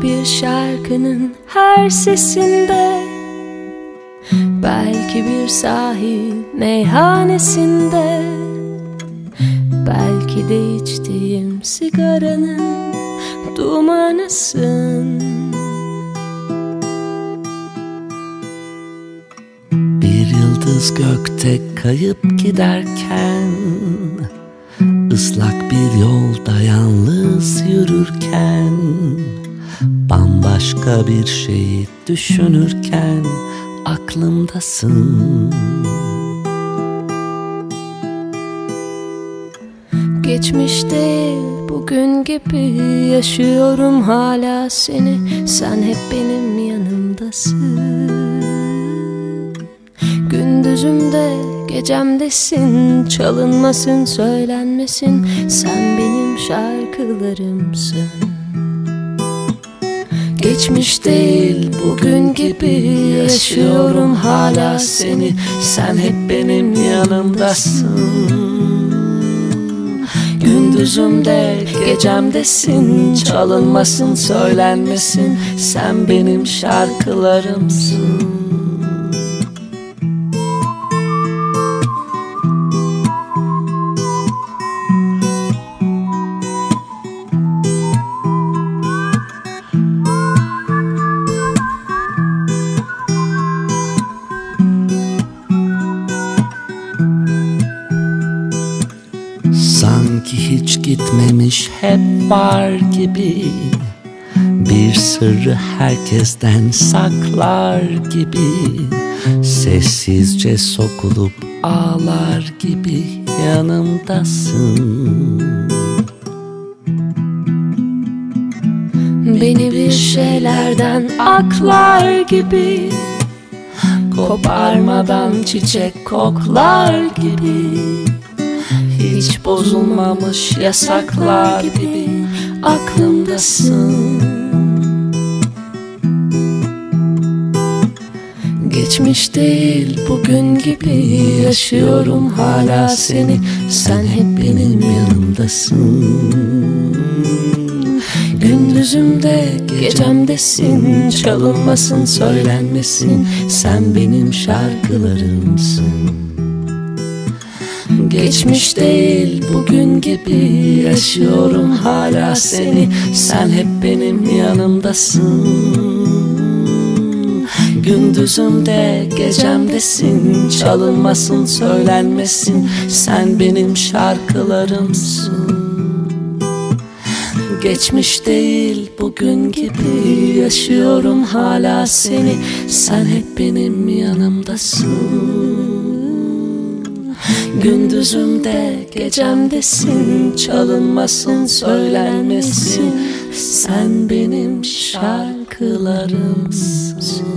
bir şarkının her sesinde, belki bir sahil meyhanesinde, belki de içtiğim sigaranın dumanısın. Bir yıldız gökte kayıp giderken, ıslak bir yolda yalnız yürürken, bambaşka bir şeyi düşünürken aklımdasın. Geçmiş değil bugün gibi yaşıyorum hala seni, sen hep benim yanımdasın. Gündüzümde gecemdesin, çalınmasın söylenmesin, sen benim şarkılarımsın. Geçmiş değil bugün gibi yaşıyorum hala seni, sen hep benim yanımdasın. Gündüzümde gecemdesin, çalınmasın söylenmesin, sen benim şarkılarımsın. Sanki hiç gitmemiş, hep var gibi, bir sırrı herkesten saklar gibi, sessizce sokulup ağlar gibi yanımdasın. Beni bir şeylerden aklar gibi, koparmadan çiçek koklar gibi, hiç bozulmamış yasaklar gibi aklımdasın. Geçmiş değil bugün gibi yaşıyorum hala seni, sen hep benim yanımdasın. Gündüzümde gecemdesin, çalınmasın söylenmesin, sen benim şarkılarımsın. Geçmiş değil bugün gibi yaşıyorum hala seni, sen hep benim yanımdasın. Gündüzümde gecemdesin, çalınmasın söylenmesin, sen benim şarkılarımsın. Geçmiş değil bugün gibi yaşıyorum hala seni, sen hep benim yanımdasın. Gündüzümde gecemdesin, çalınmasın söylenmesin, sen benim şarkılarımsın.